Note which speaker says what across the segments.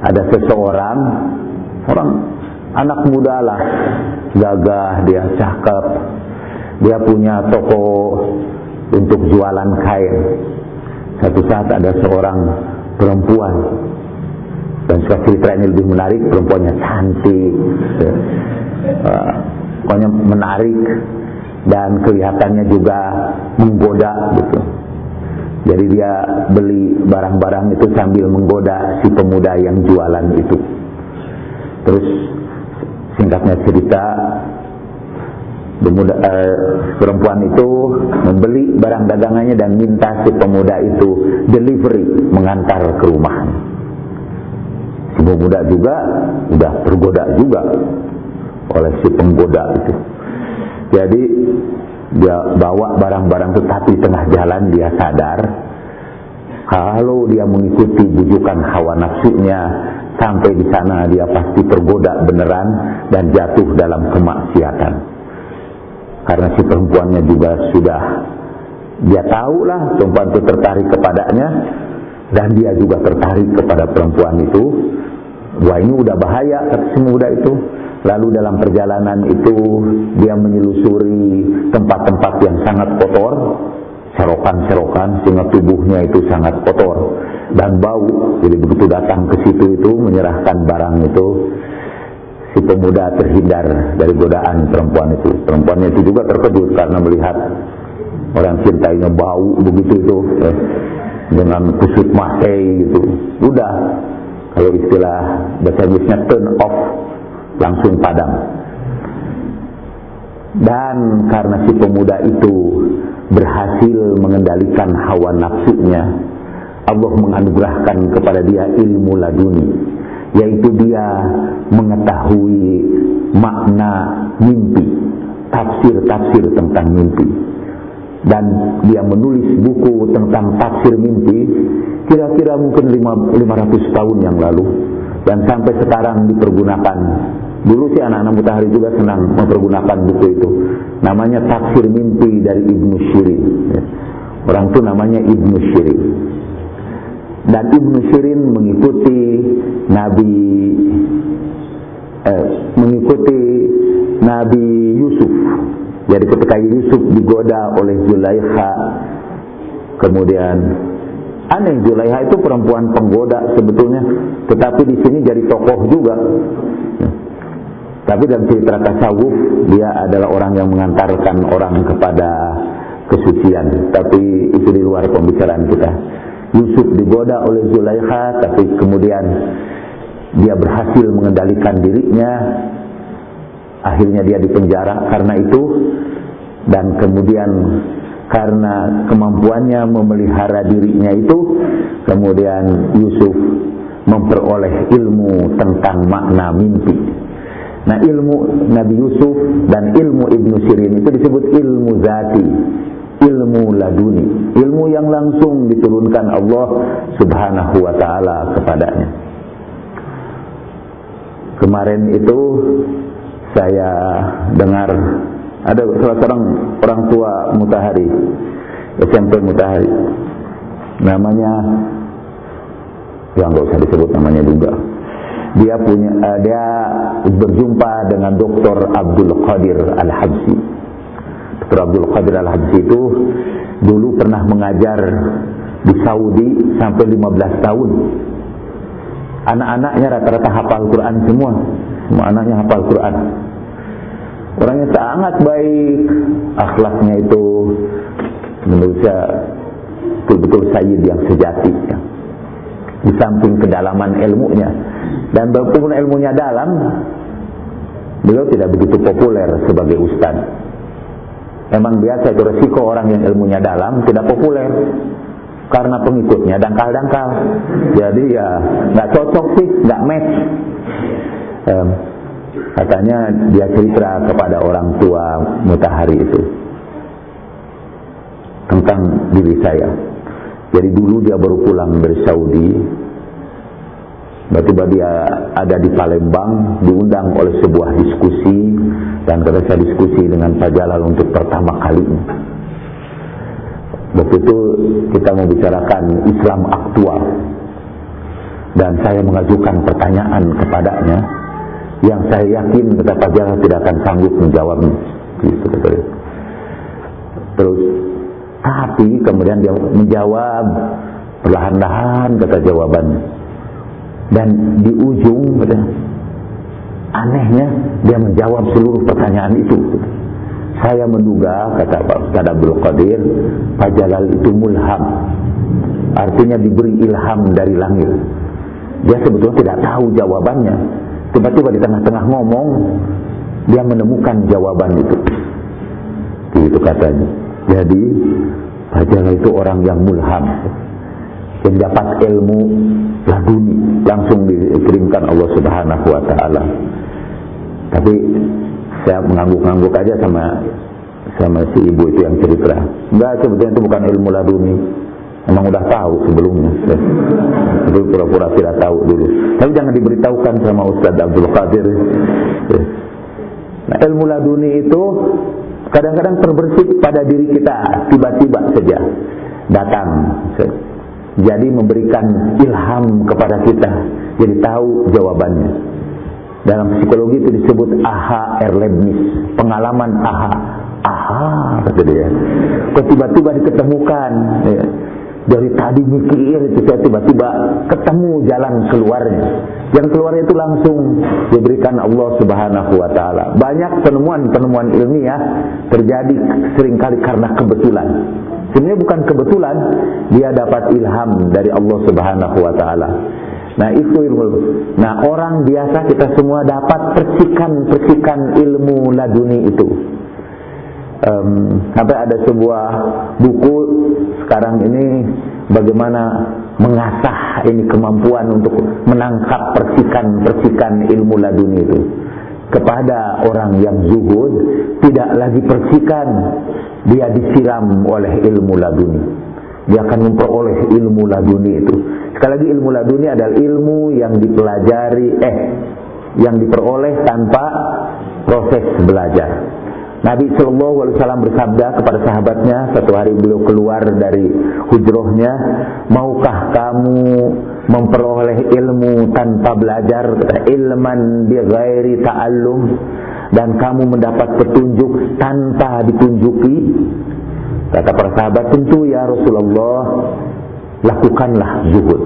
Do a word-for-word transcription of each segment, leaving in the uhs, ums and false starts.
Speaker 1: ada seseorang, orang anak muda lah, gagah, dia cakep, dia punya toko untuk jualan kain. Satu saat ada seorang perempuan, dan cerita ini lebih menarik, perempuannya cantik, uh, pokoknya menarik dan kelihatannya juga menggoda gitu. Jadi dia beli barang-barang itu sambil menggoda si pemuda yang jualan itu. Terus singkatnya cerita, pemuda, eh, perempuan itu membeli barang dagangannya dan minta si pemuda itu delivery, mengantar ke rumahnya. Si pemuda juga udah tergoda juga oleh si penggoda itu. Jadi dia bawa barang-barang itu, tapi tengah jalan dia sadar kalau dia mengikuti bujukan hawa nafsunya, sampai di sana dia pasti tergoda beneran dan jatuh dalam kemaksiatan. Karena si perempuannya juga sudah, dia tahulah perempuan itu tertarik kepadanya, dan dia juga tertarik kepada perempuan itu. Wah, ini udah bahaya, kata si muda itu. Lalu dalam perjalanan itu dia menyelusuri tempat-tempat yang sangat kotor, serokan-serokan, sehingga tubuhnya itu sangat kotor dan bau. Jadi begitu datang ke situ itu menyerahkan barang itu, si pemuda terhindar dari godaan perempuan itu. Perempuannya itu juga terkejut karena melihat orang cintainya bau begitu itu, eh, dengan kusut masai gitu. Udah, kalau istilah bahasa Inggrisnya turn off, langsung padam. Dan karena si pemuda itu berhasil mengendalikan hawa nafsunya, Allah menganugerahkan kepada dia ilmu laduni, yaitu dia mengetahui makna mimpi, tafsir-tafsir tentang mimpi. Dan dia menulis buku tentang tafsir mimpi kira-kira mungkin lima ratus tahun yang lalu, dan sampai sekarang dipergunakan. Dulu sih anak-anak Mutahari juga senang mempergunakan buku itu. Namanya Tafsir Mimpi dari Ibnu Syirin. Orang itu namanya Ibnu Syirin. Dan Ibnu Syirin mengikuti Nabi eh, mengikuti Nabi Yusuf. Jadi ketika Yusuf digoda oleh Zulaikha, kemudian aneh, Zulaikha itu perempuan penggoda sebetulnya, tetapi di sini jadi tokoh juga. Tapi dalam cerita tasawuf dia adalah orang yang mengantarkan orang kepada kesucian. Tapi itu di luar pembicaraan kita. Yusuf digoda oleh Zulaikha, tapi kemudian dia berhasil mengendalikan dirinya. Akhirnya dia dipenjara karena itu, dan kemudian karena kemampuannya memelihara dirinya itu, kemudian Yusuf memperoleh ilmu tentang makna mimpi. Nah, ilmu Nabi Yusuf dan ilmu Ibnu Syirin itu disebut ilmu zati, ilmu laduni, ilmu yang langsung diturunkan Allah Subhanahu wa ta'ala kepadanya. Kemarin itu saya dengar ada salah seorang orang tua Mutahari, S M P Mutahari, namanya, ya nggak usah disebut namanya juga. Dia punya, uh, dia berjumpa dengan Doktor Abdul Qadir Al-Habsyi. Doktor Abdul Qadir Al-Habsyi itu dulu pernah mengajar di Saudi sampai lima belas tahun. Anak-anaknya rata-rata hafal Quran semua. Semua anaknya hafal Quran. Orangnya sangat baik, akhlaknya itu menurut saya betul-betul sayyid yang sejati ya. Di samping kedalaman ilmunya, dan walaupun ilmunya dalam, beliau tidak begitu populer sebagai ustaz. Emang biasa itu resiko orang yang ilmunya dalam tidak populer, karena pengikutnya dangkal-dangkal. Jadi ya nggak cocok sih, nggak match. Um, katanya dia cerita kepada orang tua Mutahari itu tentang diri saya. Jadi dulu dia baru pulang dari Saudi, tiba-tiba dia ada di Palembang, diundang oleh sebuah diskusi, dan kata saya diskusi dengan Pak Jalal untuk pertama kalinya. Waktu itu kita membicarakan Islam aktual. dan saya mengajukan pertanyaan kepadanya yang saya yakin kata Pajalah tidak akan sanggup menjawabnya. Gitu, kata dia. Terus, tapi kemudian dia menjawab perlahan-lahan kata jawabannya. Dan di ujung kata, anehnya dia menjawab seluruh pertanyaan itu. Saya menduga kata Pak Ustaz Abdul Qadir, Pak Jalal itu mulham, artinya diberi ilham dari langit. Dia sebetulnya tidak tahu jawabannya, tiba-tiba di tengah-tengah ngomong dia menemukan jawaban itu. Itu katanya. Jadi Pak Jalal itu orang yang mulham, yang dapat ilmu laduni langsung dikirimkan Allah Subhanahu wa taala. Tapi saya mengangguk-angguk aja sama sama si ibu itu yang cerita. Enggak, sebetulnya itu bukan ilmu laduni. Memang udah tahu sebelumnya. Itu pura-pura tidak tahu dulu. Tapi jangan diberitahukan sama Ustaz Abdul Qadir. Nah, ilmu laduni itu kadang-kadang terbersit pada diri kita tiba-tiba saja datang. Jadi memberikan ilham kepada kita, jadi tahu jawabannya. Dalam psikologi itu disebut aha erlebnis, pengalaman aha. Aha, kata dia. Kok tiba-tiba diketemukan. Ya. Dari tadi mikir itu saya tiba-tiba ketemu jalan keluarnya. Jalan keluarnya itu langsung diberikan Allah Subhanahu wa taala. Banyak penemuan-penemuan ilmiah terjadi seringkali karena kebetulan. Sebenarnya bukan kebetulan, dia dapat ilham dari Allah Subhanahu wa taala. Nah, itu ilmu. Nah, orang biasa kita semua dapat percikan-percikan ilmu laduni itu. Um, sampai ada sebuah buku sekarang ini bagaimana mengasah ini kemampuan untuk menangkap percikan-percikan ilmu laduni itu. Kepada orang yang zuhud, tidak lagi percikan, dia disiram oleh ilmu laduni. Dia akan memperoleh ilmu laduni itu. Sekali lagi, ilmu laduni adalah ilmu yang dipelajari, eh, yang diperoleh tanpa proses belajar. Nabi Shallallahu Alaihi Wasallam bersabda kepada sahabatnya, satu hari beliau keluar dari hujrohnya, maukah kamu memperoleh ilmu tanpa belajar? Ilman bi ghairi ta'allum, dan kamu mendapat petunjuk tanpa ditunjuki. Kata para sahabat, tentu ya Rasulullah, lakukanlah zuhud.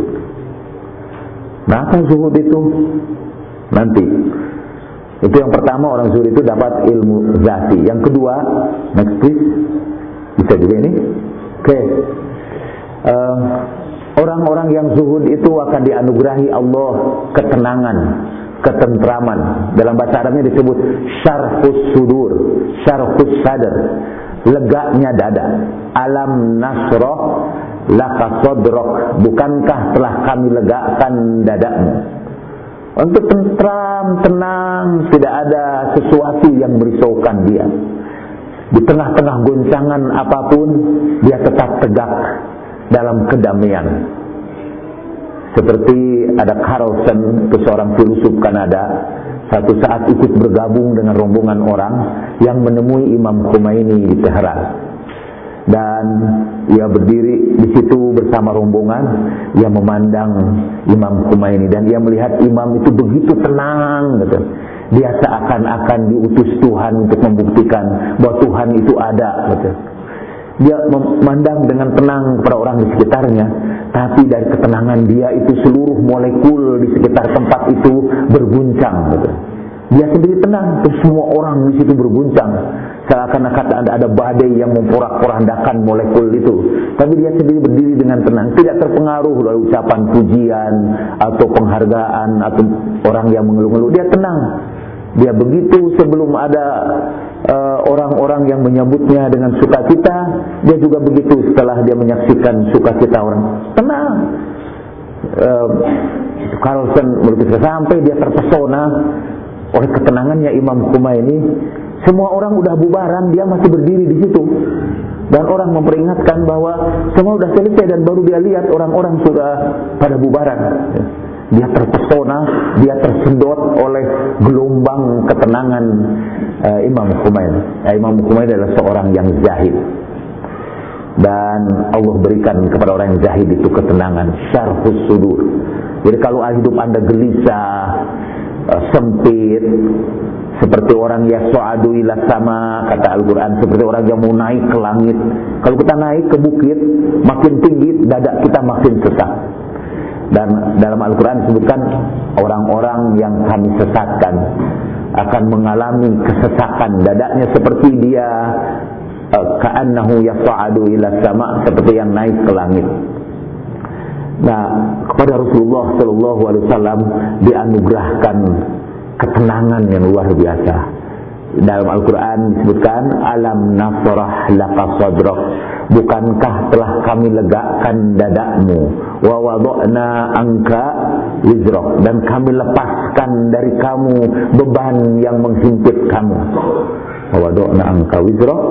Speaker 1: Nah, apa zuhud itu? Nanti. Itu yang pertama, orang zuhud itu dapat ilmu zati. Yang kedua, next please, bisa juga ini. Oke, okay. uh, orang-orang yang zuhud itu akan dianugerahi Allah ketenangan, ketentraman. Dalam bahasa Arabnya disebut syarhus sudur, syarhus sadar, leganya dada. Alam nasroh laka sodrok, bukankah telah kami legakan dadamu? Untuk tentram, tenang, tidak ada sesuatu yang merisaukan dia. Di tengah-tengah goncangan apapun, dia tetap tegak dalam kedamaian. Seperti ada Carlson, seorang filosof Kanada, satu saat ikut bergabung dengan rombongan orang yang menemui Imam Khomeini di Teheran. Dan ia berdiri di situ bersama rombongan, ia memandang Imam Khomeini dan ia melihat imam itu begitu tenang, gitu. Dia seakan-akan diutus Tuhan untuk membuktikan bahwa Tuhan itu ada, gitu. Dia memandang dengan tenang kepada orang di sekitarnya, tapi dari ketenangan dia itu seluruh molekul di sekitar tempat itu berguncang, gitu. Dia sendiri tenang, terus semua orang di situ berguncang. Seakan-akan ada, ada badai yang memporak-porandakan molekul itu. Tapi dia sendiri berdiri dengan tenang, tidak terpengaruh oleh ucapan pujian atau penghargaan atau orang yang mengeluh-ngeluh. Dia tenang. Dia begitu sebelum ada uh, orang-orang yang menyambutnya dengan sukacita, dia juga begitu setelah dia menyaksikan sukacita orang. Tenang. Uh, Carlson berkata sampai dia terpesona oleh ketenangannya Imam Khomeini. Semua orang udah bubaran, dia masih berdiri di situ. Dan orang memperingatkan bahwa semua udah selesai dan baru dia lihat orang-orang sudah pada bubaran. Dia terpesona, dia tersedot oleh gelombang ketenangan uh, Imam Khomeini. Uh, Imam Khomeini adalah seorang yang zahid. Dan Allah berikan kepada orang yang zahid itu ketenangan, syarhus sudur. Jadi kalau hidup Anda gelisah, uh, sempit, seperti orang yas'adu ila sama, kata Al-Quran, seperti orang yang mau naik ke langit. Kalau kita naik ke bukit, makin tinggi, dada kita makin sesak. Dan dalam Al-Quran disebutkan orang-orang yang kami sesatkan akan mengalami kesesakan dadanya, seperti dia uh, ka'annahu yas'adu ila sama, seperti yang naik ke langit. Nah, kepada Rasulullah sallallahu alaihi wasallam dianugerahkan ketenangan yang luar biasa. Dalam Al-Quran disebutkan, alam nasrah laka sadrak, bukankah telah kami legakan dadamu, wa wada'na anka wizrak, dan kami lepaskan dari kamu beban yang menghimpit kamu. Wa wada'na anka wizrak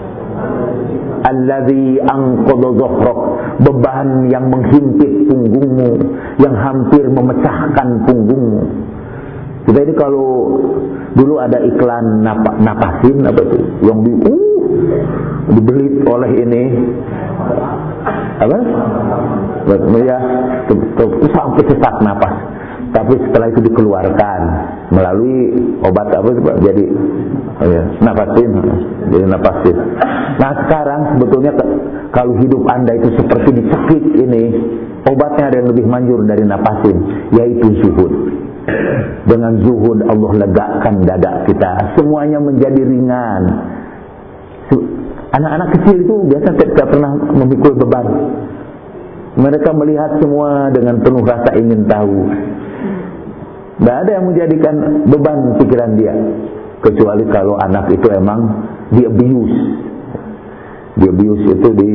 Speaker 1: alladzi anqadha dhahrak, beban yang menghimpit punggungmu, yang hampir memecahkan punggungmu. Kita ini kalau dulu ada iklan napa, napasin apa itu, yang di uh, dibeli oleh ini apa? Ya, itu sampai sesak napas. Tapi setelah itu dikeluarkan melalui obat apa itu, jadi ya, napasin, jadi napasin. Nah sekarang sebetulnya kalau hidup Anda itu seperti dicekik ini, obatnya ada yang lebih manjur dari napasin, yaitu zuhud. Dengan zuhud Allah legakan dada kita, semuanya menjadi ringan. Anak-anak kecil itu biasa tidak pernah memikul beban. Mereka melihat semua dengan penuh rasa ingin tahu. Tidak ada yang menjadikan beban pikiran dia, kecuali kalau anak itu emang di abuse. Di abuse itu di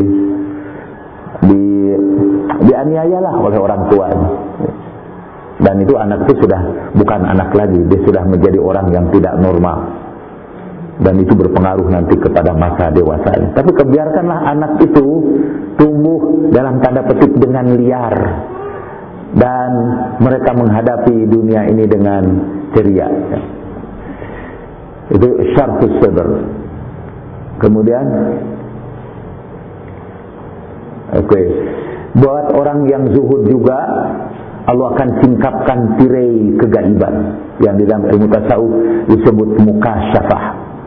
Speaker 1: di dianiayalah oleh orang tuanya. Dan itu anak itu sudah bukan anak lagi, dia sudah menjadi orang yang tidak normal. Dan itu berpengaruh nanti kepada masa dewasanya. Tapi kebiarkanlah anak itu tumbuh dalam tanda petik dengan liar, dan mereka menghadapi dunia ini dengan ceria. Itu syarhus sadr. Kemudian oke, okay. Buat orang yang zuhud juga Allah akan singkapkan tirai kegaiban yang di dalam ilmu tasawuf disebut mukasyafah.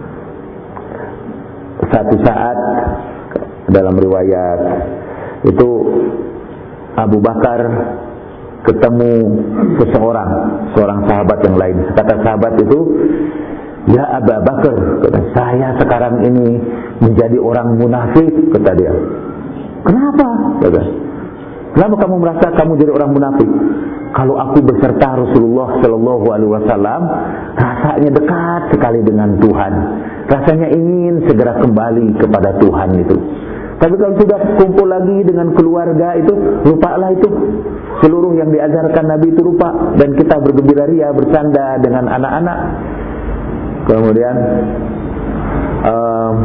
Speaker 1: Satu saat dalam riwayat itu Abu Bakar ketemu seseorang, seorang sahabat yang lain. Kata sahabat itu, ya Abu Bakar, kata, saya sekarang ini menjadi orang munafik, kata dia. Kenapa? Kata, kenapa kamu merasa kamu jadi orang munafik? Kalau aku beserta Rasulullah Sallallahu Alaihi Wasallam, rasanya dekat sekali dengan Tuhan. Rasanya ingin segera kembali kepada Tuhan itu. Tapi kalau sudah kumpul lagi dengan keluarga itu, lupalah itu. Seluruh yang diajarkan Nabi itu lupa. Dan kita bergembira ria, bercanda dengan anak-anak. Kemudian um,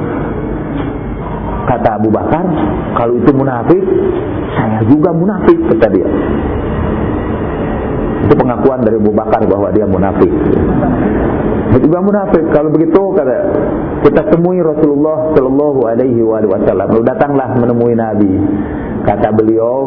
Speaker 1: kata Abu Bakar, kalau itu munafik, saya juga munafik, kata dia. Itu pengakuan dari Abu Bakar bahwa dia munafik. Dia juga munafik. Kalau begitu, kata, kita temui Rasulullah Sallallahu Alaihi Wasallam. Lalu datanglah menemui Nabi. Kata beliau,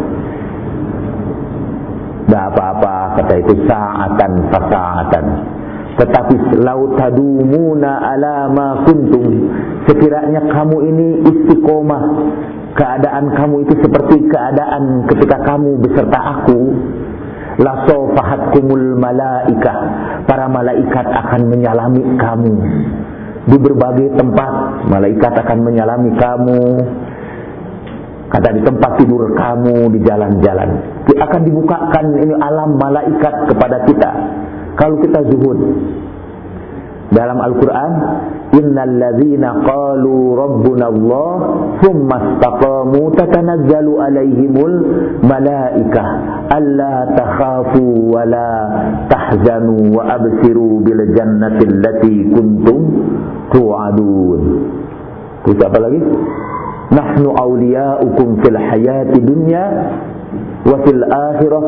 Speaker 1: dah apa-apa, kata itu sa'atan fasa'atan. Tetapi lau tadumuna ala ma kuntum, sekiranya kamu ini istiqomah, keadaan kamu itu seperti keadaan ketika kamu beserta aku, la safahatkumul malaikah, para malaikat akan menyalami kamu di berbagai tempat. Malaikat akan menyalami kamu, kata di tempat tidur kamu, di jalan-jalan akan dibukakan ini alam malaikat kepada kita kalau kita zuhud. Dalam Al-Quran, innal ladzina qalu rabbuna Allah thumma istaqamu tatanazzalu alaihimul malaikah alla takhafu wa la tahzanu wa absiru bil jannati allati kuntum tu'adun. Terus apa lagi? Nahnu awliya'ukum fil hayati dunya wa fil akhirah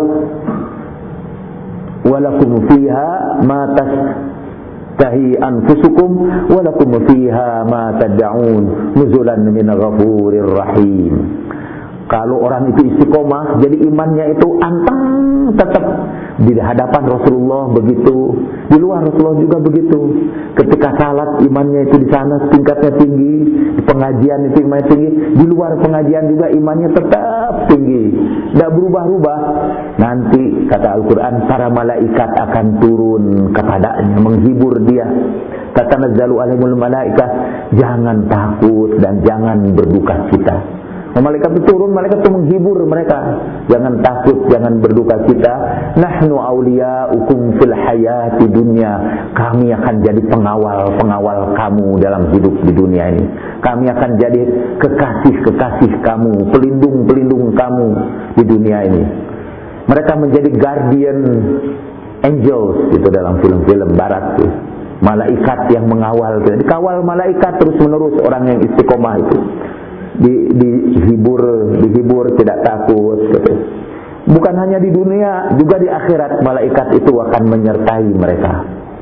Speaker 1: wa lakum fiha ma tahi anfusukum wa lakum fiha ma tad'un nuzulan min ghafurir rahim. Kalau orang itu istiqomah, jadi imannya itu anteng tetap di hadapan Rasulullah begitu, di luar Rasulullah juga begitu. Ketika salat imannya itu di sana tingkatnya tinggi, di pengajian itu imannya tinggi, di luar pengajian juga imannya tetap tinggi, tidak berubah-ubah. Nanti kata Al-Quran, para malaikat akan turun kepadanya menghibur dia. Tatanazzalu alaihimul malaikat, jangan takut dan jangan berduka cita. Malaikat itu turun, malaikat itu menghibur mereka. Jangan takut, jangan berduka cita. Nahnu awliya'ukum fil hayati dunya. Kami akan jadi pengawal-pengawal kamu dalam hidup di dunia ini. Kami akan jadi kekasih-kekasih kamu, pelindung-pelindung kamu di dunia ini. Mereka menjadi guardian angels gitu dalam film-film barat tuh. Malaikat yang mengawal, dikawal malaikat terus menerus orang yang istiqomah itu. Di, dihibur, dihibur tidak takut gitu. Bukan hanya di dunia, juga di akhirat malaikat itu akan menyertai mereka.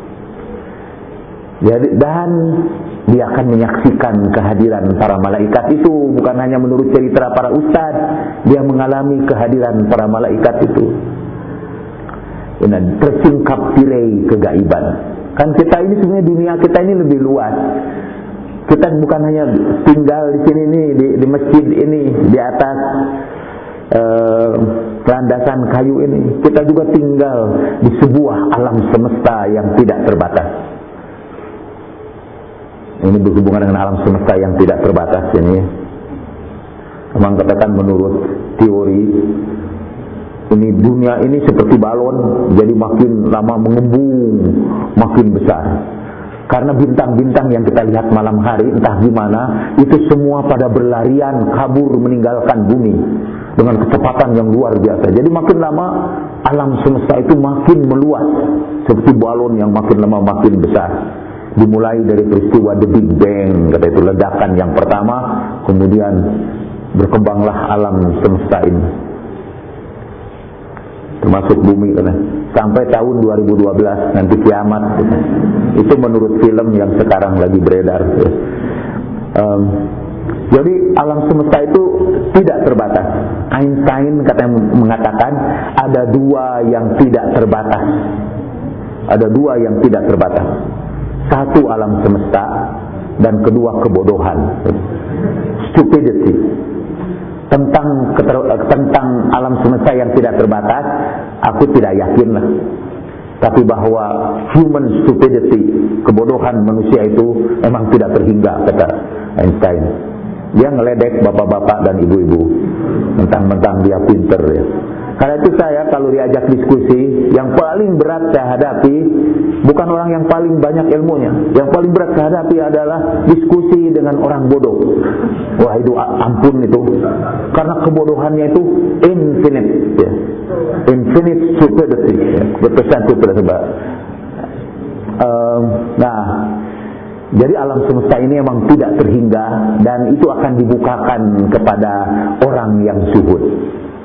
Speaker 1: Jadi, dan dia akan menyaksikan kehadiran para malaikat itu. Bukan hanya menurut cerita para ustaz, dia mengalami kehadiran para malaikat itu. Ini tersingkap tirai kegaiban. Kan kita ini sebenarnya, dunia kita ini lebih luas. Kita bukan hanya tinggal di sini nih, di, di masjid ini, di atas eh, landasan kayu ini. Kita juga tinggal di sebuah alam semesta yang tidak terbatas. Ini berhubungan dengan alam semesta yang tidak terbatas ini. Memang katakan menurut teori, ini dunia ini seperti balon, jadi makin lama mengembung, makin besar. Karena bintang-bintang yang kita lihat malam hari, entah gimana, itu semua pada berlarian, kabur, meninggalkan bumi dengan kecepatan yang luar biasa. Jadi makin lama, alam semesta itu makin meluas, seperti balon yang makin lama makin besar. Dimulai dari peristiwa The Big Bang, kata itu ledakan yang pertama, kemudian berkembanglah alam semesta ini. Termasuk bumi kan, sampai tahun dua ribu dua belas nanti kiamat gitu. Itu menurut film yang sekarang lagi beredar gitu. um, Jadi alam semesta itu tidak terbatas. Einstein katanya mengatakan ada dua yang tidak terbatas. Ada dua yang tidak terbatas. Satu alam semesta, dan kedua kebodohan, stupidity. Tentang tentang alam semesta yang tidak terbatas, aku tidak yakin lah. Tapi bahwa human stupidity, kebodohan manusia itu memang tidak terhingga, kata Einstein. Dia ngeledek bapak-bapak dan ibu-ibu, mentang-mentang dia pinter ya. Karena itu saya kalau diajak diskusi, yang paling berat saya hadapi bukan orang yang paling banyak ilmunya. Yang paling berat saya hadapi adalah diskusi dengan orang bodoh. Wah itu ampun itu. Karena kebodohannya itu infinite ya. Infinite stupidity ya. Berpesan itu sebab. Um, nah, jadi alam semesta ini memang tidak terhingga, dan itu akan dibukakan kepada orang yang zuhud.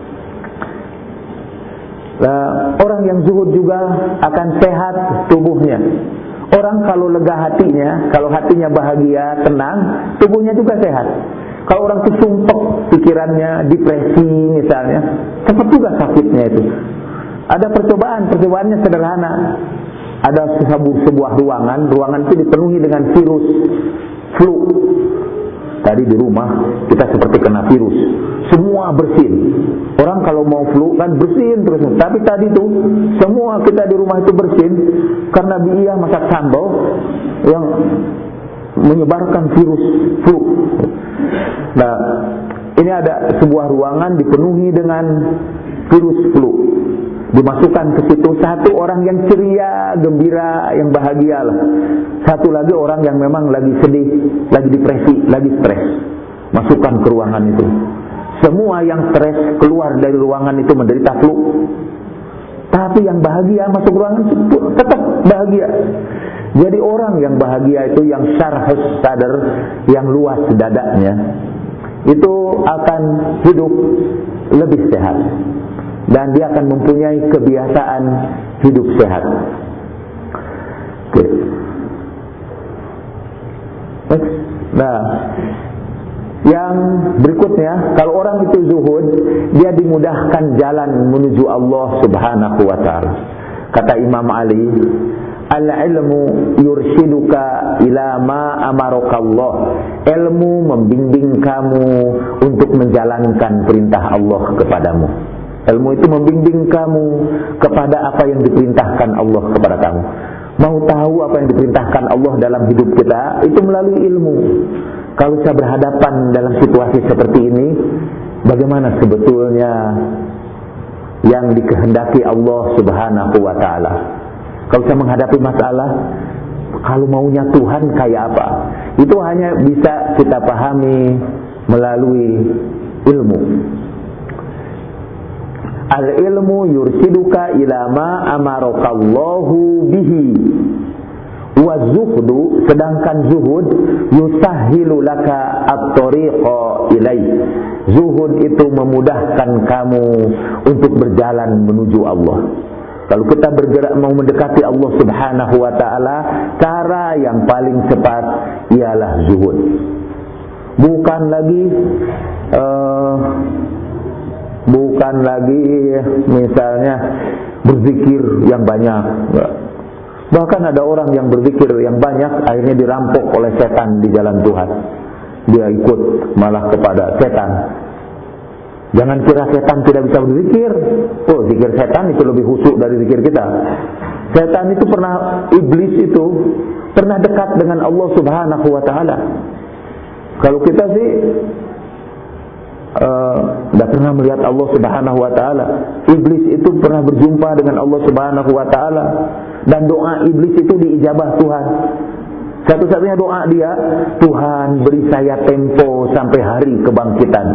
Speaker 1: Nah, orang yang zuhud juga akan sehat tubuhnya. Orang kalau lega hatinya, kalau hatinya bahagia, tenang, tubuhnya juga sehat. Kalau orang itu sumpek pikirannya, depresi misalnya, cepat juga sakitnya itu. Ada percobaan, percobaannya sederhana. Ada sebuah ruangan, ruangan itu dipenuhi dengan virus flu. Tadi di rumah kita seperti kena virus, semua bersin. Orang kalau mau flu kan bersin terus. Tapi tadi tuh semua kita di rumah itu bersin karena dia masak sambal yang menyebarkan virus flu. Nah, ini ada sebuah ruangan dipenuhi dengan virus flu. Dimasukkan ke situ satu orang yang ceria, gembira, yang bahagia lah. Satu lagi orang yang memang lagi sedih, lagi depresi, lagi stres. Masukkan ke ruangan itu. Semua yang stres keluar dari ruangan itu menderita flu. Tapi yang bahagia masuk ruangan itu tetap bahagia. Jadi orang yang bahagia itu, yang syarhus sadar, yang luas dadanya, itu akan hidup lebih sehat. Dan dia akan mempunyai kebiasaan hidup sehat. Oke. Nah, Yang berikutnya, kalau orang itu zuhud, dia dimudahkan jalan menuju Allah Subhanahu wa ta'ala. Kata Imam Ali, al-ilmu yurshiduka ila ma amarakallah. Ilmu membimbing kamu untuk menjalankan perintah Allah kepadamu. Ilmu itu membimbing kamu kepada apa yang diperintahkan Allah kepada kamu. Mau tahu apa yang diperintahkan Allah dalam hidup kita, itu melalui ilmu. Kalau saya berhadapan dalam situasi seperti ini, bagaimana sebetulnya yang dikehendaki Allah Subhanahu wa ta'ala? Kalau saya menghadapi masalah, kalau maunya Tuhan kayak apa? Itu hanya bisa kita pahami melalui ilmu. Al-ilmu yursiduka ila ma amarakallahu bihi. Wa zuhdu, sedangkan zuhud yusahilu laka at-tariqa ilai. Zuhud itu memudahkan kamu untuk berjalan menuju Allah. Kalau kita bergerak mau mendekati Allah Subhanahu wa ta'ala, cara yang paling cepat ialah zuhud. Bukan lagi uh, bukan lagi misalnya berzikir yang banyak. Bahkan ada orang yang berzikir yang banyak, akhirnya dirampok oleh setan di jalan Tuhan. Dia ikut malah kepada setan. Jangan kira setan tidak bisa berzikir. Oh, zikir setan itu lebih khusyuk dari zikir kita. Setan itu pernah, iblis itu pernah dekat dengan Allah Subhanahu wa ta'ala. Kalau kita sih tidak uh, pernah melihat Allah Subhanahu wa ta'ala. Iblis itu pernah berjumpa dengan Allah Subhanahu wa ta'ala, dan doa iblis itu diijabah Tuhan. Satu-satunya doa dia, Tuhan beri saya tempo sampai hari kebangkitan.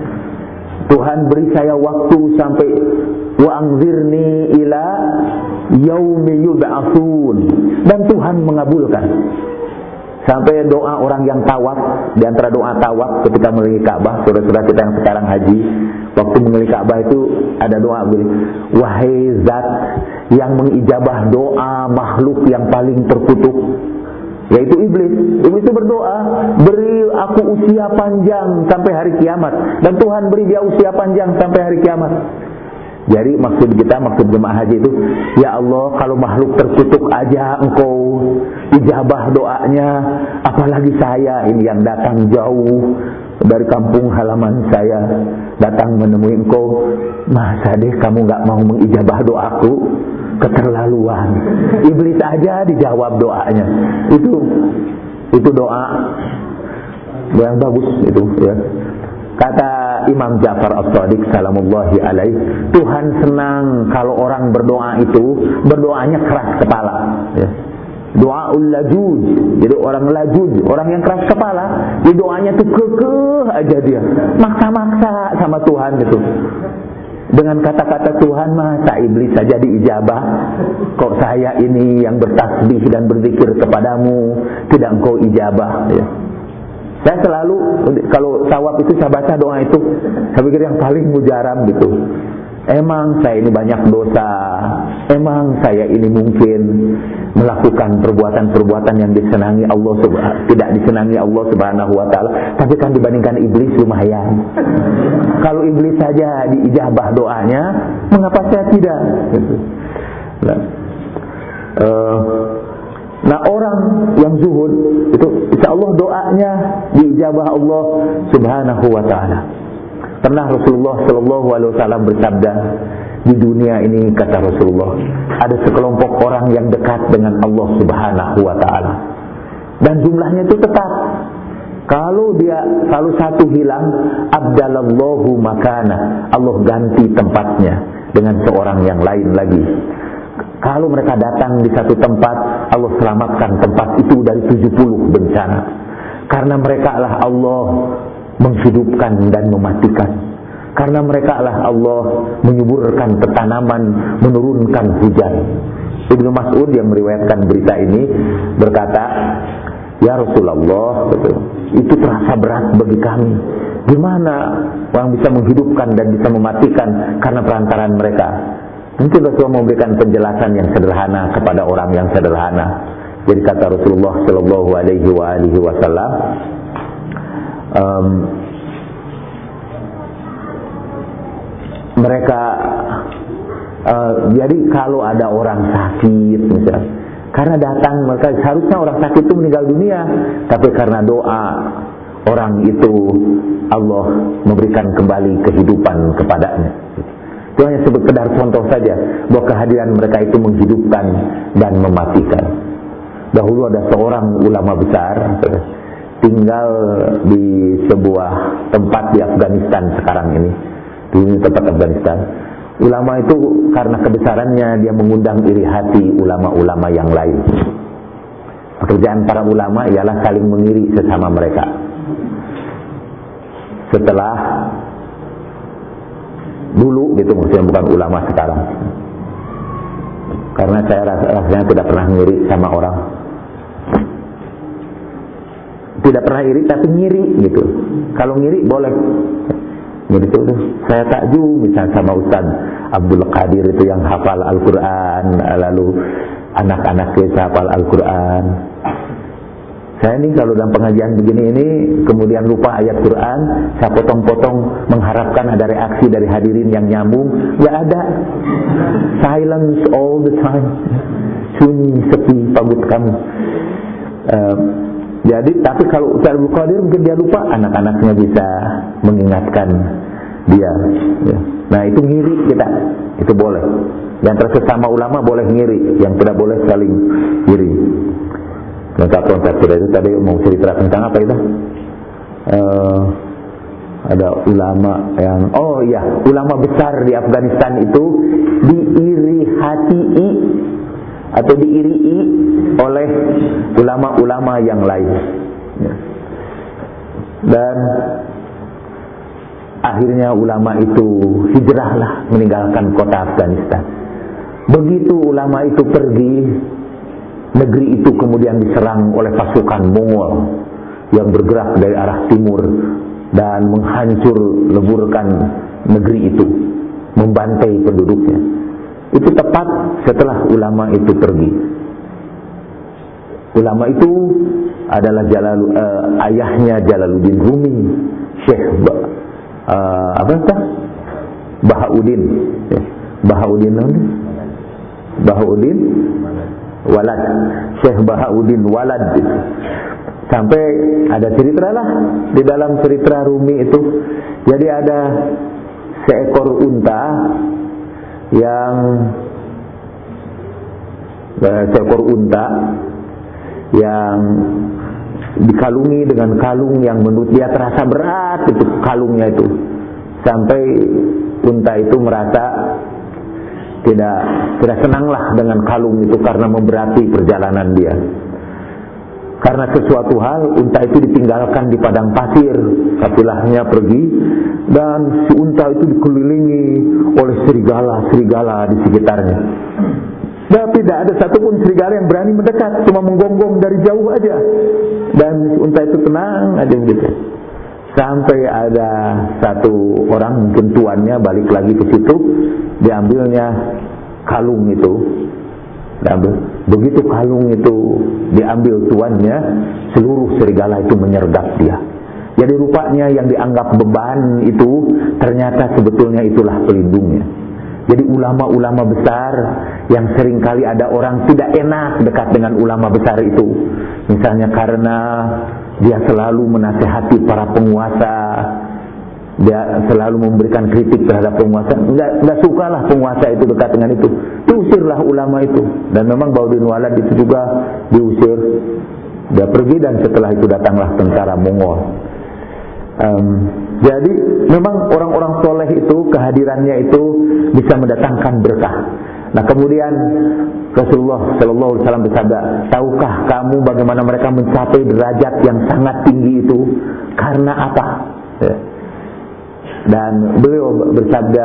Speaker 1: Tuhan beri saya waktu sampai wa anzirni ila yaumi yub'atsun, dan Tuhan mengabulkan. Sampai doa orang yang tawaf, di antara doa tawaf ketika melihat Ka'bah, saudara-saudara kita yang sekarang haji, waktu melihat Ka'bah itu ada doa begini, wahai zat yang mengijabah doa makhluk yang paling terkutuk, yaitu iblis. Iblis itu berdoa, beri aku usia panjang sampai hari kiamat, dan Tuhan beri dia usia panjang sampai hari kiamat. Jadi maksud kita, maksud jemaah haji itu, ya Allah, kalau makhluk terkutuk aja Engkau ijabah doanya, apalagi saya ini yang datang jauh dari kampung halaman saya, datang menemui Engkau, masa deh kamu gak mau mengijabah doaku? Keterlaluan. Iblis aja dijawab doanya. Itu itu doa yang bagus itu, ya. Kata Imam Ja'far As-Shadiq salamullahi alaih, Tuhan senang kalau orang berdoa itu berdoanya keras kepala, ya. Doaul lajuj, jadi orang lajuj, orang yang keras kepala, di doanya tuh kekeh aja dia, maksa-maksa sama Tuhan gitu. Dengan kata-kata Tuhan, masa iblis saja diijabah, kok saya ini yang bertasbih dan berzikir kepadamu tidak engkau ijabah, ya. Saya selalu, kalau tawaf itu saya baca doa itu, saya pikir yang paling mujarab gitu. Emang saya ini banyak dosa, emang saya ini mungkin melakukan perbuatan-perbuatan yang disenangi Allah, tidak disenangi Allah Subhanahu wa ta'ala, tapi kan dibandingkan iblis lumayan. Kalau iblis saja diijabah doanya, mengapa saya tidak? Nah, uh, nah orang yang zuhud itu insya Allah doanya diijabah Allah Subhanahu wa ta'ala. Pernah Rasulullah Shallallahu Alaihi Wasallam bersabda, di dunia ini, kata Rasulullah, ada sekelompok orang yang dekat dengan Allah Subhanahu wa ta'ala, dan jumlahnya itu tetap. Kalau dia, kalau satu hilang, abdalallahu makana, Allah ganti tempatnya dengan seorang yang lain lagi. Kalau mereka datang di satu tempat, Allah selamatkan tempat itu dari tujuh puluh bencana. Karena mereka adalah Allah menghidupkan dan mematikan. Karena mereka adalah Allah menyuburkan tanaman, menurunkan hujan. Ibnu Mas'ud yang meriwayatkan berita ini berkata, ya Rasulullah, itu terasa berat bagi kami. Gimana orang bisa menghidupkan dan bisa mematikan karena perantaraan mereka? Mungkin Rasulullah memberikan penjelasan yang sederhana kepada orang yang sederhana. Jadi kata Rasulullah Shallallahu Alaihi Wasallam, um, mereka uh, jadi kalau ada orang sakit misalnya, karena datang mereka, harusnya orang sakit itu meninggal dunia, tapi karena doa orang itu Allah memberikan kembali kehidupan kepadanya. Itu hanya sekedar contoh saja bahwa kehadiran mereka itu menghidupkan dan mematikan. Dahulu ada seorang ulama besar tinggal di sebuah tempat di Afghanistan sekarang ini, di tempat Afghanistan. Ulama itu karena kebesarannya dia mengundang iri hati ulama-ulama yang lain. Pekerjaan para ulama ialah saling mengiri sesama mereka. Setelah dulu gitu, maksudnya bukan ulama sekarang, karena saya ras rasanya tidak pernah ngiri sama orang, tidak pernah iri tapi ngiri gitu. Kalau ngiri boleh. Jadi itu saya takjub misalnya sama Ustaz Abdul Qadir itu yang hafal Al-Quran, lalu anak-anak kita hafal Al-Quran. Saya ini kalau dalam pengajian begini ini kemudian lupa ayat Quran, saya potong-potong mengharapkan ada reaksi dari hadirin yang nyambung. Gak ada. Silence all the time. Sunyi, sepi, pagut kamu. Uh, jadi tapi kalau Ustaz Abdul Qadir mungkin dia lupa, anak-anaknya bisa mengingatkan dia. Ya. Nah itu ngiri kita, itu boleh. Yang tersesama ulama boleh ngiri, yang tidak boleh saling ngiri. Lengkap lengkap sudah itu tadi mau cerita tentang apa itu? Uh, ada ulama yang, oh iya, ulama besar di Afghanistan itu diiri hati atau diirii oleh ulama-ulama yang lain. Dan akhirnya ulama itu hijrahlah meninggalkan kota Afghanistan. Begitu ulama itu pergi, negeri itu kemudian diserang oleh pasukan Mongol yang bergerak dari arah timur dan menghancur leburkan negeri itu, membantai penduduknya. Itu tepat setelah ulama itu pergi. Ulama itu adalah Jalal, uh, ayahnya Jalaluddin Rumi, Syekh ba, uh, apa itu? Bahauddin, Bahauddin, Bahauddin Walad, Syekh Bahauddin Walad. Sampai ada cerita lah di dalam cerita Rumi itu. Jadi ada seekor unta yang seekor unta yang dikalungi dengan kalung yang menurut dia terasa berat itu kalungnya itu, sampai unta itu merasa tidak tidak senanglah dengan kalung itu karena memberati perjalanan dia. Karena sesuatu hal unta itu ditinggalkan di padang pasir, kabilahnya pergi dan si unta itu dikelilingi oleh serigala-serigala di sekitarnya. Dan tidak ada satupun serigala yang berani mendekat, cuma menggonggong dari jauh aja. Dan si unta itu tenang aja begitu. Sampai ada satu orang, mungkin tuannya, balik lagi ke situ, diambilnya kalung itu. Diambil. Begitu kalung itu diambil tuannya, seluruh serigala itu menyergap dia. Jadi rupanya yang dianggap beban itu ternyata sebetulnya itulah pelindungnya. Jadi ulama-ulama besar yang seringkali ada orang tidak enak dekat dengan ulama besar itu, misalnya karena dia selalu menasihati para penguasa, dia selalu memberikan kritik terhadap penguasa, enggak, enggak sukalah penguasa itu dekat dengan itu, diusirlah ulama itu. Dan memang Bahauddin Walad itu juga diusir, dia pergi dan setelah itu datanglah tentara Mongol. Um, jadi memang orang-orang soleh itu kehadirannya itu bisa mendatangkan berkah. Nah kemudian Rasulullah Shallallahu Alaihi Wasallam bersabda, tahukah kamu bagaimana mereka mencapai derajat yang sangat tinggi itu? Karena apa? Ya. Dan beliau bersabda,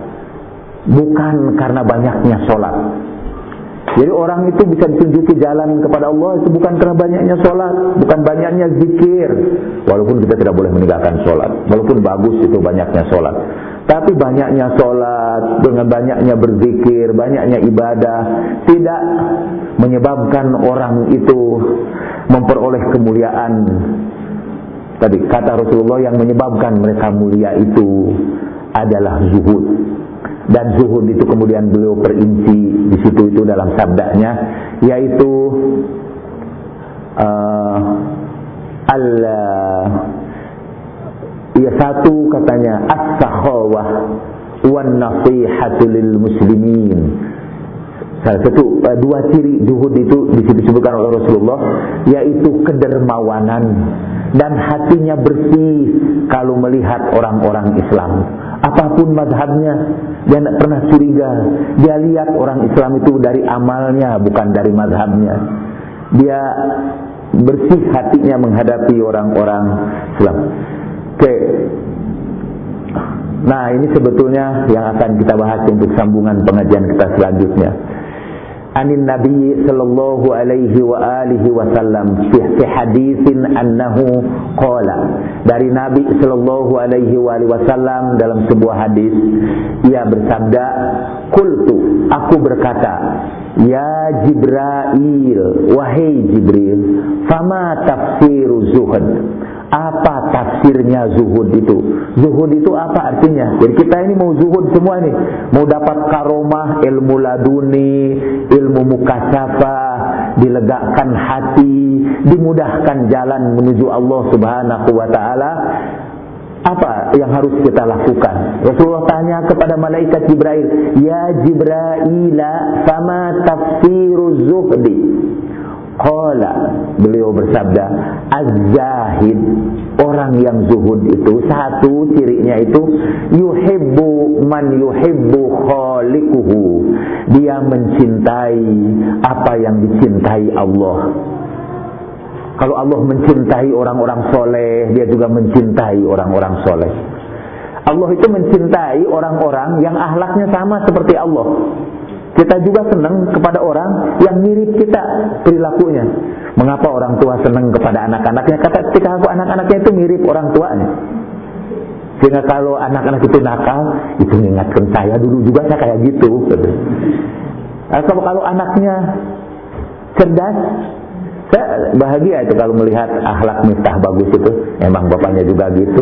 Speaker 1: bukan karena banyaknya sholat. Jadi orang itu bisa ditunjuki jalan kepada Allah itu bukan karena banyaknya sholat, bukan banyaknya zikir. Walaupun kita tidak boleh meninggalkan sholat, walaupun bagus itu banyaknya sholat. Tapi banyaknya sholat, dengan banyaknya berzikir, banyaknya ibadah, tidak menyebabkan orang itu memperoleh kemuliaan. Tadi kata Rasulullah, yang menyebabkan mereka mulia itu adalah zuhud. Dan zuhud itu kemudian beliau perinci di situ itu dalam sabdanya, yaitu uh, al ya satu katanya as-sakhawah wan nasihatu lil muslimin. Salah satu uh, dua ciri zuhud itu disebutkan oleh Rasulullah, yaitu kedermawanan dan hatinya bersih kalau melihat orang-orang Islam. Apapun mazhabnya, dia tidak pernah curiga. Dia lihat orang Islam itu dari amalnya, bukan dari mazhabnya. Dia bersih hatinya menghadapi orang-orang Islam. Oke. Nah, ini sebetulnya yang akan kita bahas untuk sambungan pengajian kita selanjutnya. Anin Nabi sallallahu alaihi wa alihi wasallam fi haditsin annahu qala, dari Nabi sallallahu alaihi wa alihi wasallam dalam sebuah hadis ia bersabda, qultu, aku berkata, ya Jibril, wahai Jibril, fama tafsiru zuhud, apa tafsirnya zuhud itu? Zuhud itu apa artinya? Jadi kita ini mau zuhud semua nih, mau dapat karomah, ilmu laduni, ilmu mukasyafah, dilegakan hati, dimudahkan jalan menuju Allah Subhanahu wa taala. Apa yang harus kita lakukan? Rasulullah tanya kepada malaikat Jibril, ya Jibril, fama tafsiru zuhdi? Qala, beliau bersabda, az-zahid, orang yang zuhud itu satu cirinya itu yuhibbu man yuhibbu khaliquhu, dia mencintai apa yang dicintai Allah. Kalau Allah mencintai orang-orang soleh, dia juga mencintai orang-orang soleh. Allah itu mencintai orang-orang yang akhlaknya sama seperti Allah. Kita juga senang kepada orang yang mirip kita perilakunya. Mengapa orang tua senang kepada anak-anaknya? Kata ketika aku anak-anaknya itu mirip orang tuanya. Sehingga kalau anak-anak itu nakal, itu mengingatkan saya dulu juga saya kayak gitu. Atau kalau anaknya cerdas, saya bahagia itu kalau melihat akhlak Miftah bagus itu. Emang bapaknya juga gitu.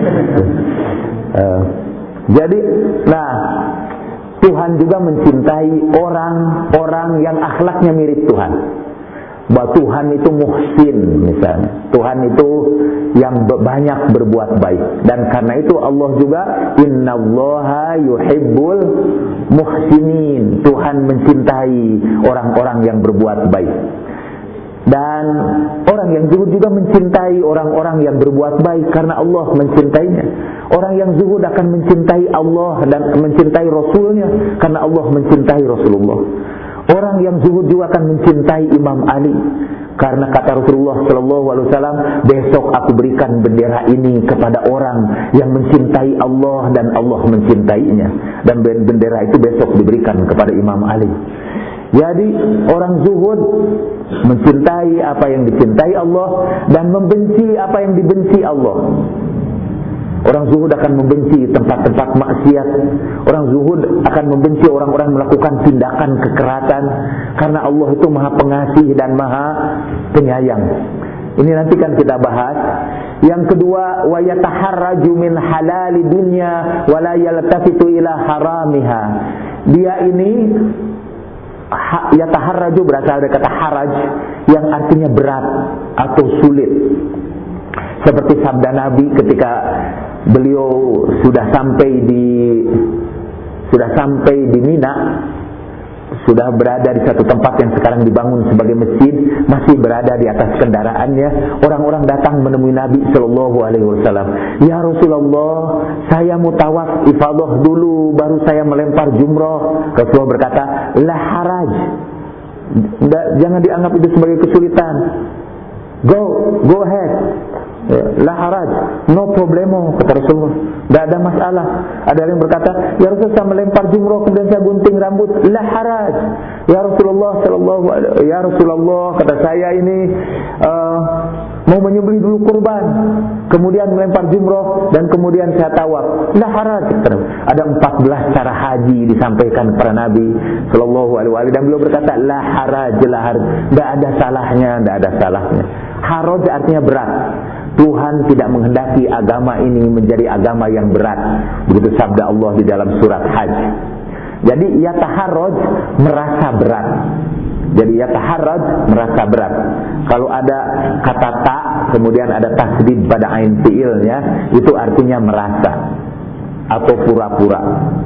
Speaker 1: uh, jadi, nah, Tuhan juga mencintai orang-orang yang akhlaknya mirip Tuhan. Bahwa Tuhan itu muhsin misalnya. Tuhan itu yang banyak berbuat baik. Dan karena itu Allah juga innallaha yuhibbul muhsinin. Tuhan mencintai orang-orang yang berbuat baik. Dan orang yang zuhud juga mencintai orang-orang yang berbuat baik karena Allah mencintainya. Orang yang zuhud akan mencintai Allah dan mencintai Rasulnya karena Allah mencintai Rasulullah. Orang yang zuhud juga akan mencintai Imam Ali karena kata Rasulullah sallallahu alaihi wasallam, besok aku berikan bendera ini kepada orang yang mencintai Allah dan Allah mencintainya, dan bendera itu besok diberikan kepada Imam Ali. Jadi orang zuhud mencintai apa yang dicintai Allah dan membenci apa yang dibenci Allah. Orang zuhud akan membenci tempat-tempat maksiat. Orang zuhud akan membenci orang-orang melakukan tindakan kekerasan karena Allah itu Maha Pengasih dan Maha Penyayang. Ini nanti kan kita bahas. Yang kedua, wa yataharraju min halali dunya wa la yaltafitu ila haramiha. Dia ini yataharraju berasal dari kata haraj yang artinya berat atau sulit. Seperti sabda Nabi ketika beliau sudah sampai di sudah sampai di Mina, sudah berada di satu tempat yang sekarang dibangun sebagai masjid, masih berada di atas kendaraannya. Orang-orang datang menemui Nabi Shallallahu Alaihi Wasallam. Ya Rasulullah, saya mau tawaf ifadah dulu, baru saya melempar jumrah. Rasulullah berkata, la haraj, jangan dianggap itu sebagai kesulitan. Go, go ahead. La haraj, no problemo, kata Rasulullah. Tidak ada masalah. Ada yang berkata, ya Rasulullah, saya melempar jumrah kemudian saya gunting rambut. La haraj. Ya Rasulullah sallallahu alaihi, ya Rasulullah, kata saya ini uh, mau menyembelih dulu kurban, kemudian melempar jumrah dan kemudian saya tawaf. La haraj. Ada empat belas cara haji disampaikan kepada Nabi sallallahu alaihi wasallam dan beliau berkata, la haraj, la haraj. Tidak ada salahnya, tidak ada salahnya. Haraj artinya berat. Tuhan tidak menghendaki agama ini menjadi agama yang berat. Begitu sabda Allah di dalam surat Hajj. Jadi yataharraj merasa berat. Jadi yataharraj merasa berat. Kalau ada kata ta kemudian ada tasdid pada ain fiilnya, itu artinya merasa atau pura-pura.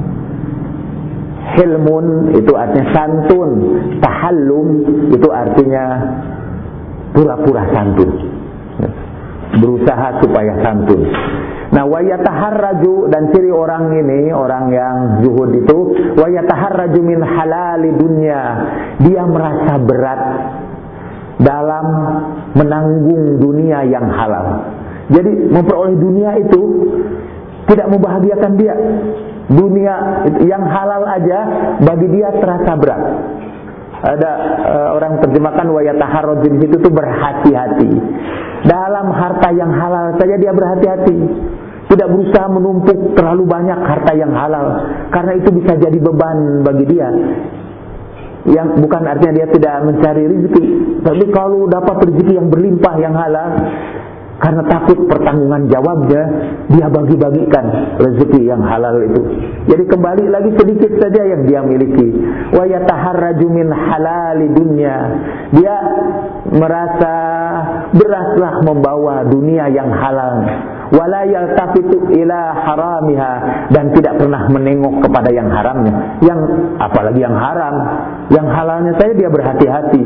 Speaker 1: Hilmun itu artinya santun, tahallum itu artinya pura-pura santun, berusaha supaya santun. Nah, wa yataharraju, dan ciri orang ini, orang yang zuhud itu, wa yataharraju min halali dunya, dia merasa berat dalam menanggung dunia yang halal. Jadi memperoleh dunia itu tidak membahagiakan dia. Dunia yang halal aja bagi dia terasa berat. Ada uh, orang terjemahkan wa yataharraju di situ tuh berhati-hati. Dalam harta yang halal saja dia berhati-hati. Tidak berusaha menumpuk terlalu banyak harta yang halal, karena itu bisa jadi beban bagi dia. Yang bukan artinya dia tidak mencari rezeki, tapi kalau dapat rezeki yang berlimpah yang halal, karena takut pertanggungan jawabnya, dia bagi-bagikan rezeki yang halal itu. Jadi kembali lagi sedikit saja yang dia miliki. Wa yataharraju min halali dunya, dia merasa beraslah membawa dunia yang halal. Wala yaltafitu ila haramiha, dan tidak pernah menengok kepada yang haramnya. Yang apalagi yang haram, yang halalnya saya dia berhati-hati.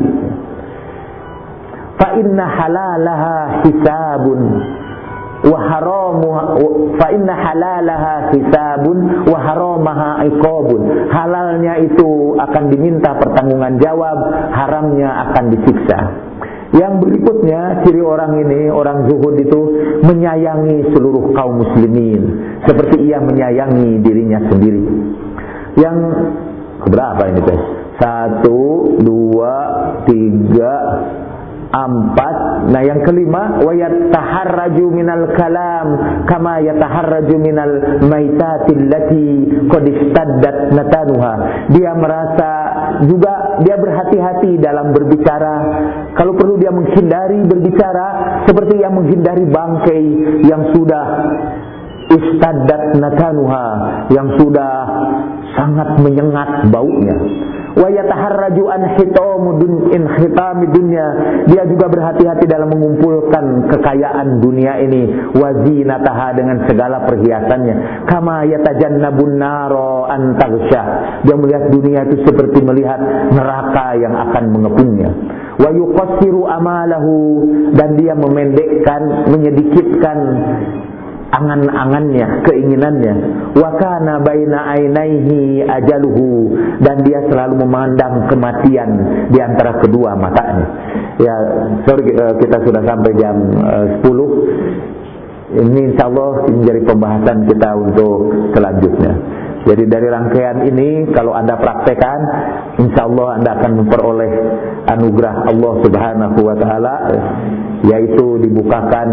Speaker 1: Fa inna halalaha hisabun wa haramuha fa inna halalaha hisabun wa haramaha iqabun. Halalnya itu akan diminta pertanggungan jawab, haramnya akan disiksa. Yang berikutnya, ciri orang ini, orang zuhud itu menyayangi seluruh kaum muslimin seperti ia menyayangi dirinya sendiri. Yang berapa ini teh? Satu, dua, tiga, empat. Nah yang kelima, wa yataharraju minal kalam kama yataharraju minal maitatil lati qad istaddat natanuha. Dia merasa juga, dia berhati-hati dalam berbicara. Kalau perlu dia menghindari berbicara seperti yang menghindari bangkai yang sudah istaddat natanuha, yang sudah sangat menyengat baunya. Wa yataharraju an hitamudun in hitami dunya, dia juga berhati-hati dalam mengumpulkan kekayaan dunia ini, wazinataha, dengan segala perhiasannya. Kama yatajannabun naro an taghsha, dia melihat dunia itu seperti melihat neraka yang akan mengepungnya. Wa yuqassiru amalahu, dan dia memendekkan, menyedikitkan angan-angannya, keinginannya. Wa kana baina ainaihi ajaluhu, dan dia selalu memandang kematian di antara kedua matanya. Ya, sorry kita sudah sampai jam sepuluh. Ini insyaallah menjadi pembahasan kita untuk selanjutnya. Jadi dari rangkaian ini kalau Anda praktekkan, insyaallah Anda akan memperoleh anugerah Allah Subhanahu wa taala, yaitu dibukakan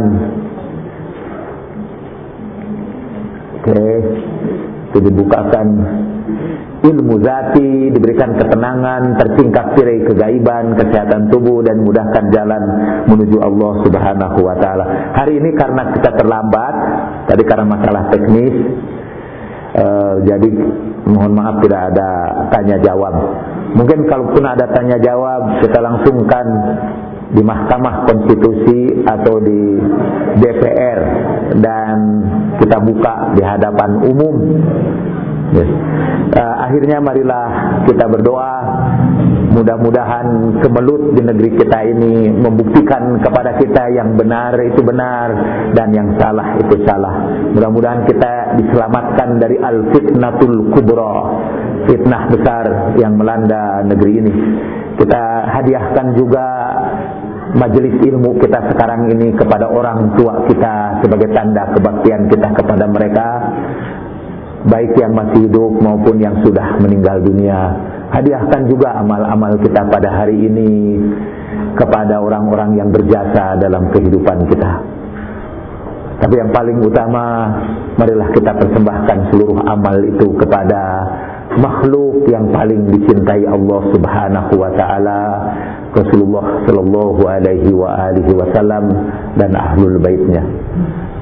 Speaker 1: Oke, itu dibukakan ilmu zati, diberikan ketenangan, tersingkap tirai kegaiban, kesehatan tubuh, dan mudahkan jalan menuju Allah Subhanahu wa taala. Hari ini karena kita terlambat, tadi karena masalah teknis, uh, jadi mohon maaf tidak ada tanya jawab. Mungkin kalaupun ada tanya jawab, kita langsungkan di Mahkamah Konstitusi atau di D P R, dan kita buka di hadapan umum. Yes. Uh, akhirnya marilah kita berdoa, mudah-mudahan kemelut di negeri kita ini membuktikan kepada kita yang benar itu benar dan yang salah itu salah. Mudah-mudahan kita diselamatkan dari al-fitnatul kubra, fitnah besar yang melanda negeri ini. Kita hadiahkan juga majelis ilmu kita sekarang ini kepada orang tua kita sebagai tanda kebaktian kita kepada mereka, baik yang masih hidup maupun yang sudah meninggal dunia. Hadiahkan juga amal-amal kita pada hari ini kepada orang-orang yang berjasa dalam kehidupan kita. Tapi yang paling utama, marilah kita persembahkan seluruh amal itu kepada makhluk yang paling dicintai Allah Subhanahu wa taala, Rasulullah sallallahu alaihi wa alihi wasallam dan ahlul baitnya.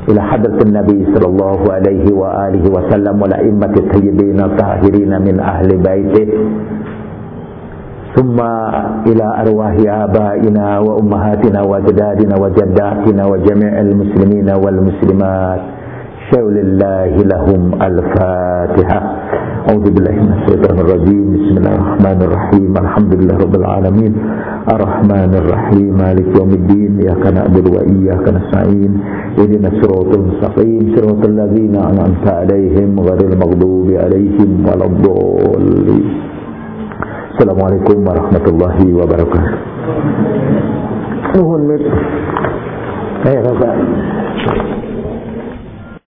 Speaker 1: ila hadratin Nabi sallallahu alaihi wa alihi wasallam wa la'immati tayyibin tahirin min ahli baitih, thumma ila arwahi abaina wa ummahatina wa ajdadina wa jaddatina wa jami'il muslimina wal muslimat. Syaulillahi lahum al-Fatihah. A'udzu billahi minasyaitonir rajim. Bismillahirrahmanirrahim. Alhamdulillah rabbil alamin. Arrahmanir rahim. Maliki yaumiddin. Iyyaka na'budu wa iyyaka nasta'in. Ihdinas siratal mustaqim. Siratal ladzina an'amta 'alaihim ghairil maghdubi 'alaihim waladdallin. Assalamualaikum warahmatullahi wabarakatuh. Nuhun mit. Saya rasa